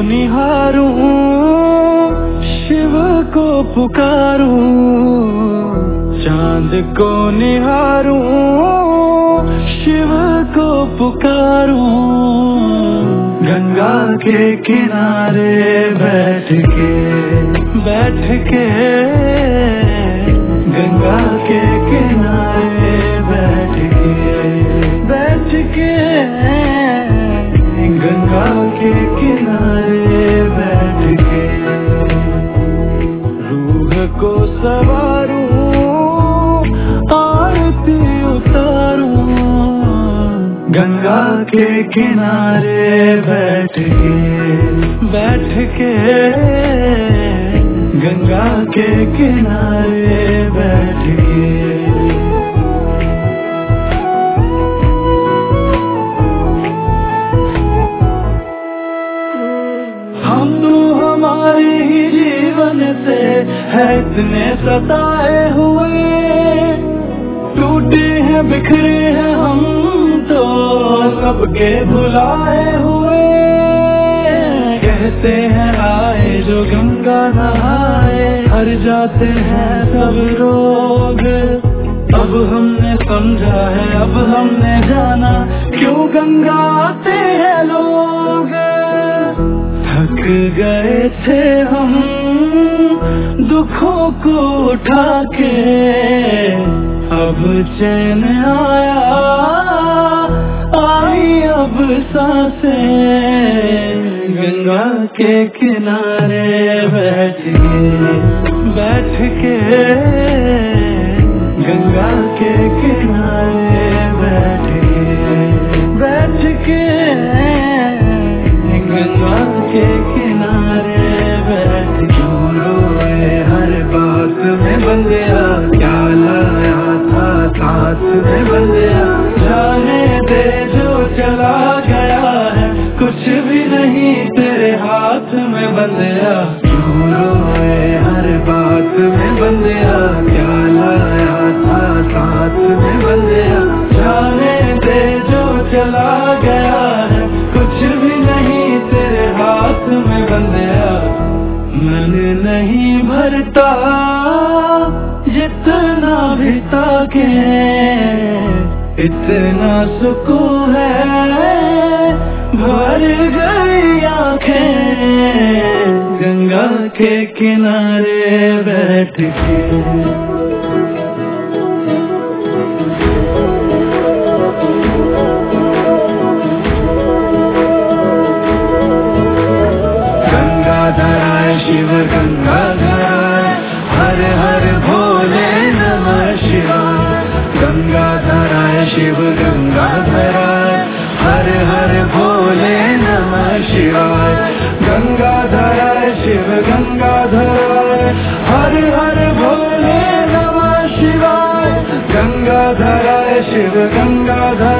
निहारूं, शिव को पुकारूं, चांद को निहारूं, शिव को पुकारूं। गंगा के किनारे बैठ के गंगा के किनारे बैठ के गंगा के किनारे बैठ के रूह को सवारूं, आरती उतारूं। गंगा के किनारे बैठ के गंगा के किनारे बैठ के। हम तो हमारे ही जीवन से है इतने सताए हुए, टूटे हैं बिखरे हैं हम तो सबके भुलाए हुए। कहते हैं आए जो गंगा नहाए, हर जाते हैं सब रोग। अब हमने समझा है, अब हमने जाना क्यों गंगा आते हैं लोग। थक गए थे हम दुखों को उठा के, अब चैन आया, आई अब सांसें। गंगा के किनारे बैठ के गंगा के किनारे बैठ के गंगा के किनारे बैठ। क्यों रोए हर बात में बंदिया, क्या लाया था साथ में बंदिया। जाने दे जो चला गया है, कुछ भी नहीं तेरे हाथ में बंदिया। क्यों रोए हर बात में बंदिया, क्या लाया था साथ में बंदिया। जाने दे जो चला गया है, कुछ भी नहीं तेरे हाथ में बंदिया। मन नहीं भरता जितना भी ताके, इतना सुकून है भर गई आंखें। गंगा के किनारे बैठ के गंगाधराय शिव गंगाधराय, हर हर भोले नमः शिवाय। गंगाधराय शिव गंगाधराय, हर हर भोले नमः शिवाय। गंगाधराय शिव गंगाधराय, हर हर भोले नमः शिवाय। गंगाधराय शिव गंगाधराय।